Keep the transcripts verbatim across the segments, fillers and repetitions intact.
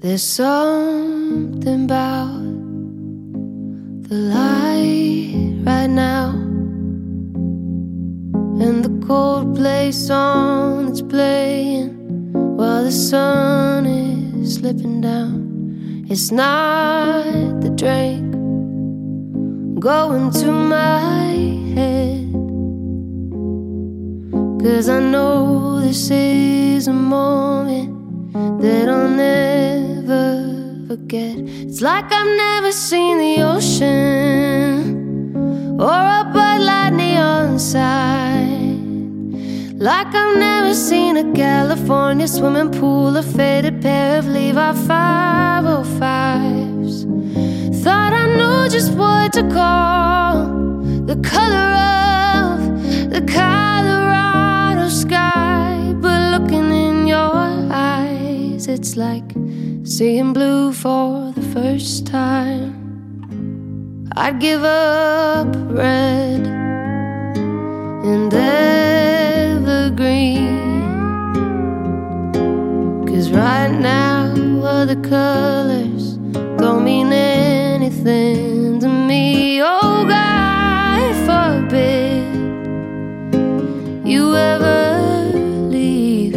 There's something about the light right now, and the Coldplay song that's playing while the sun is slipping down. It's not the drink going to my head, 'cause I know this is a moment that I'll never forget. It's like I've never seen the ocean or a Bud Light neon sign, like I've never seen a California swimming pool, a faded pair of Levi five oh fives. Thought I knew just what to call the color of the Colorado sky, but looking in your eyes, it's like seeing blue for the first time. I'd give up red and evergreen, 'cause right now other colors don't mean anything to me. Oh God forbid you ever leave.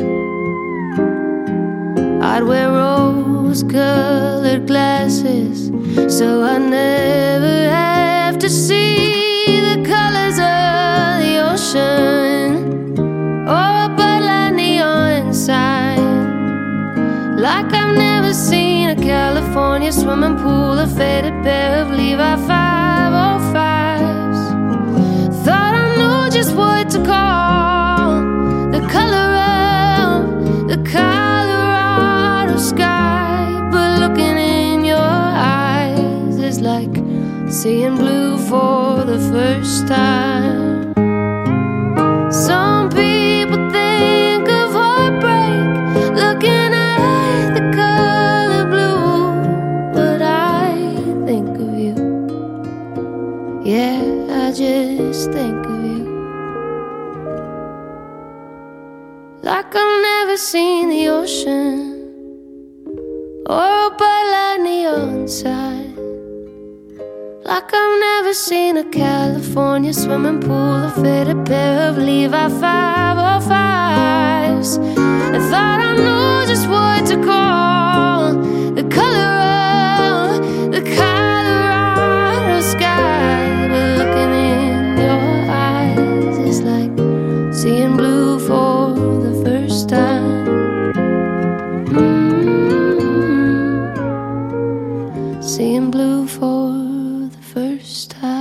I'd wear rose-colored glasses so I never have to see the colors of the ocean or a Bud Light neon sign, like I've never seen a California swimming pool, a faded pair of Levi five oh fives. Thought I knew just what to call the color of the Colorado sky, but looking in your eyes is like seeing blue for the first time. Some people think of heartbreak looking at the color blue, but I think of you. Yeah, I just think of you, like I've never seen the ocean or a Bud Light neon sign, like I've never seen a California swimming pool, a faded pair of Levi five oh fives. I thought I knew just what to call the color of the Colorado sky, but looking in your eyes is like seeing blue for the first time. Mm-hmm. Seeing blue for the first time.